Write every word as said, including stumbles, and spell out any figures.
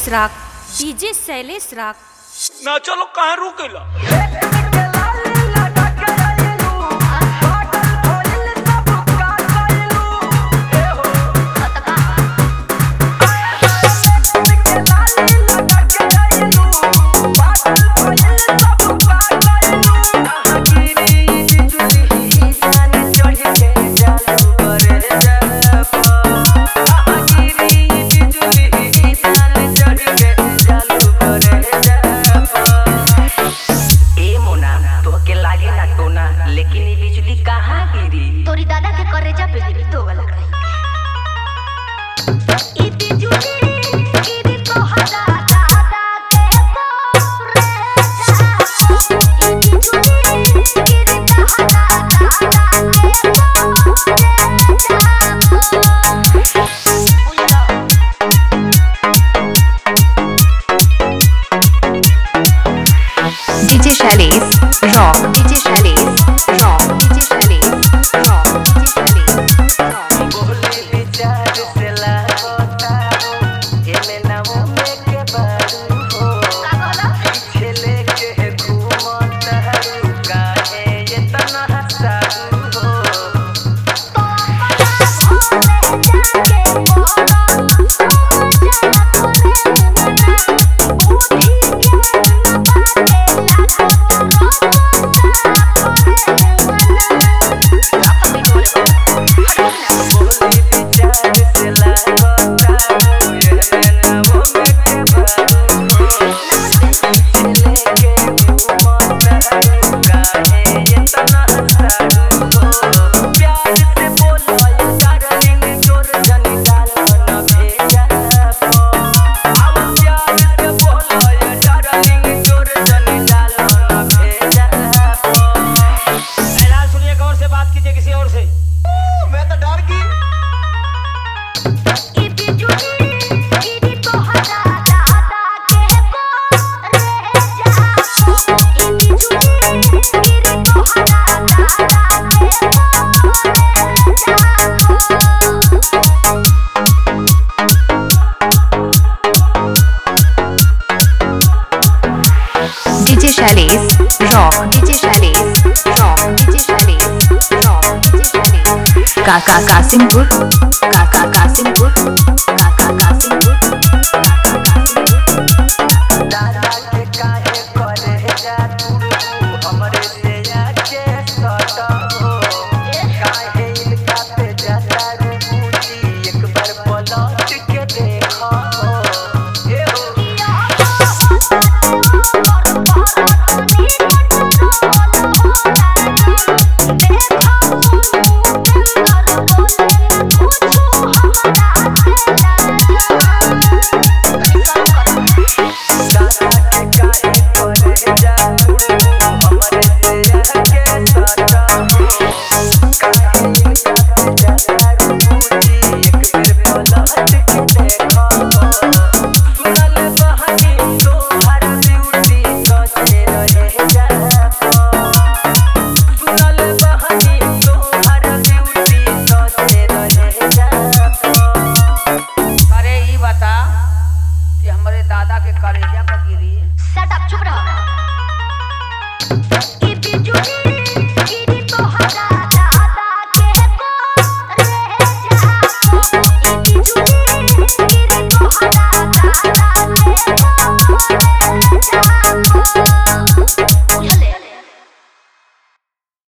शैलेश राग डीजे शैलेश राग ना चलो कहाँ रुकेला लेकिन ये बिजली कहाँ गिरी? तोरी दादा के करेजा पे गिरी तो वाला कहीं। ई बिजली गिरी तो हदा दादा के करेजा। ई बिजली गिरी तो हदा दादा के DJ Shailesh Rock DJ Shailesh Rock DJ Shailesh Rock DJ Shailesh Rock बोले विचार से लागता हो एमे ना वो में के बारू हो का कहला? पीछे लेके घूमता रू काहे ये तना हसारू हो तो अपना भोले जाके बोला जाना करे बुद्धि के DJ Shailesh Rock DJ Shailesh Rock DJ Shailesh Rock DJ Shailesh काका कासिमपुर काका कासिमपुर काका